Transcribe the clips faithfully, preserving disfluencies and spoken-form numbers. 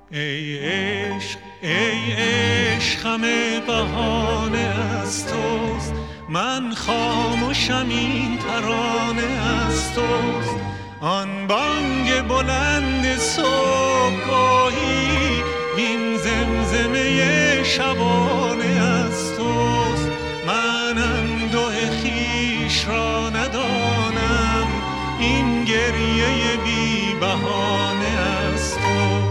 ای عشق ای عشق همه بهانه از توست، من خاموشم این ترانه از توست. آن بانگ بلند صبحگاهی وین زمزمه شبانه از توست. من انده خویش را ندانم، این گریه بی بهانه از توست.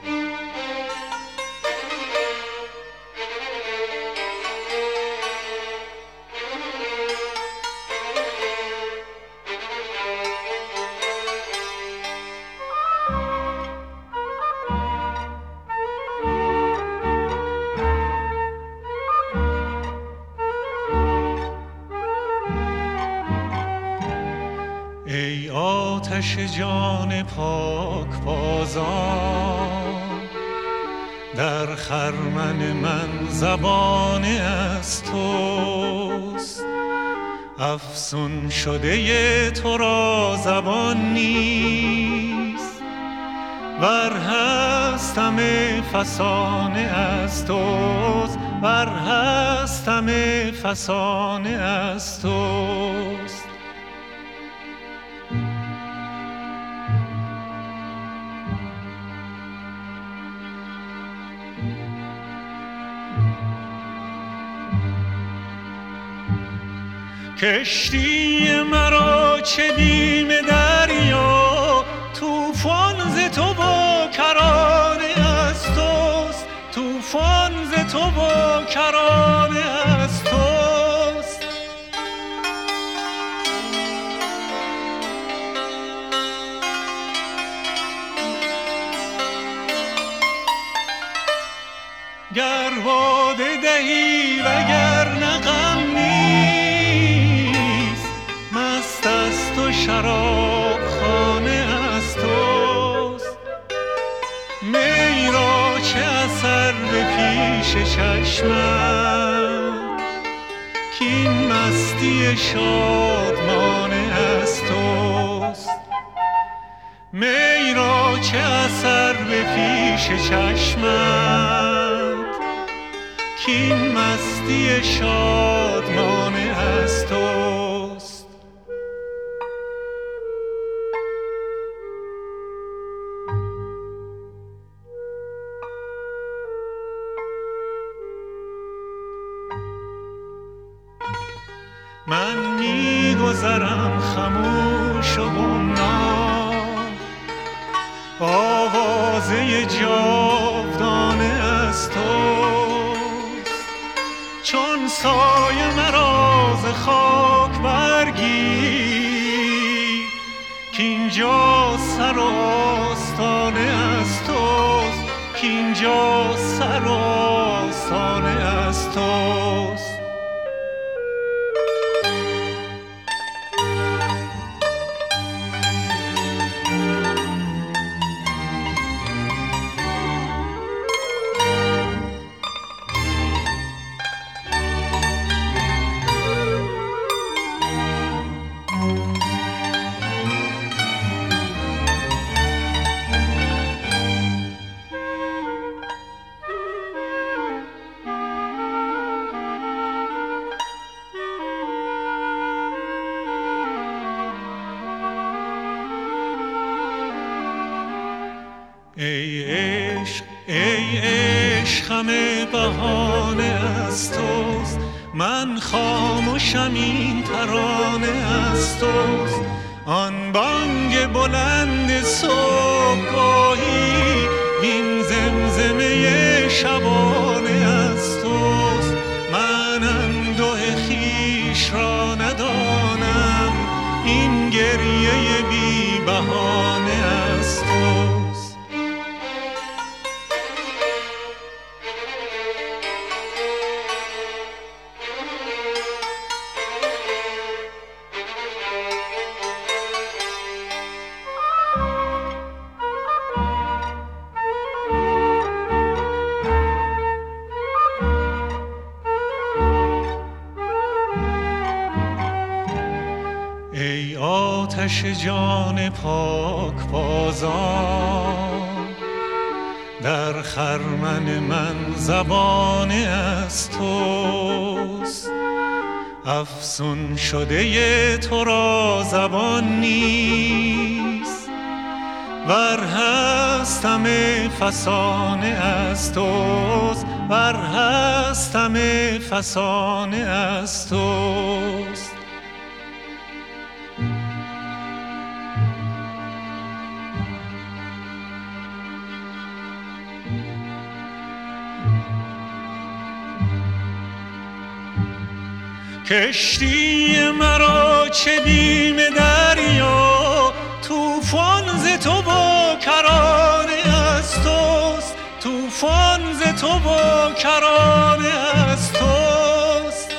ای آتش جان پاک بازان، در خرمن من زبانه از توست. افسون شده تو را زبان نیست، ور هست همه فسانه از توست، ور هست همه فسانه از توست. کشتی مرا چه بیم دریا، طوفان ز تو با کرانه از توست، طوفان ز تو با کرانه از توست. گر باده دهی وگرنه غم نیست، مست از تو شراب خانه از توست. می را چه اثر به پیش چشمم، کین مستی شادمانه از توست. می را چه اثر به پیش چشمم، کین مستی شادمانه از توست. من می‌گذرم خموش و گمنام، آوازه جاودانه از توست. چون سایه مرا ز خاک برگیر، کینجا سر و آستانه از توست، کینجا سر و آستانه از توست. ای عشق ای عشق همه بهانه از توست، من خاموشم این ترانه از توست. آن بانگ بلند صبحگاهی وین زمزمه شبانه از توست. من انده خویش را ندانم، این گریه بی بهانه از توست. ای آتش جان پاک بازان، در خرمن من زبانه از توست. افسون شده تو را زبان نیست، ور هستم فسانه از توست، ور هستم فسانه از توست. کشتی مرا چه بیم دریا، طوفان ز تو با کرانه از توست، طوفان ز تو با کرانه از توست.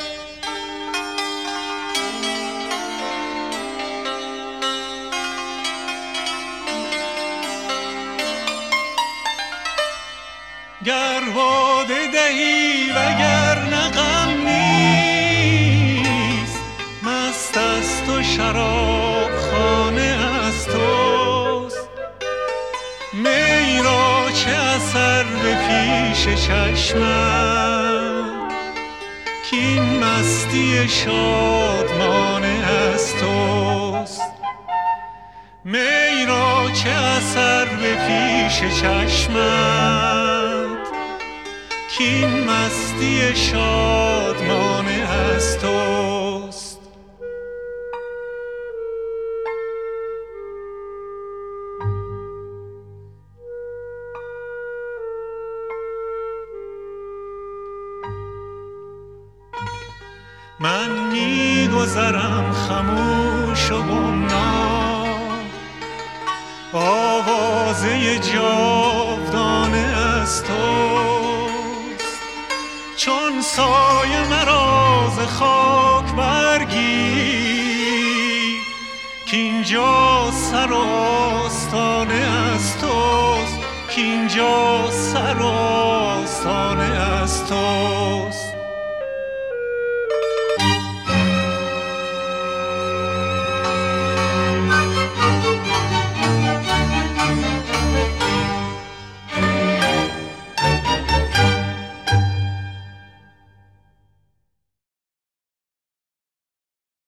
گر باده دهی وگرنه غم نیست، مست است و شراب خانه از توست. می را چه اثر به پیش چشمم، کین مستی شادمانه از توست. می را چه اثر به پیش چشمت، کین مستی شادمانه از توست. من می‌گذرم خموش و گمنام، آوازه جاودانه از توست. چون سایه مرا ز خاک برگیر، کینجا سر و آستانه از توست، کینجا سر و آستانه از توست.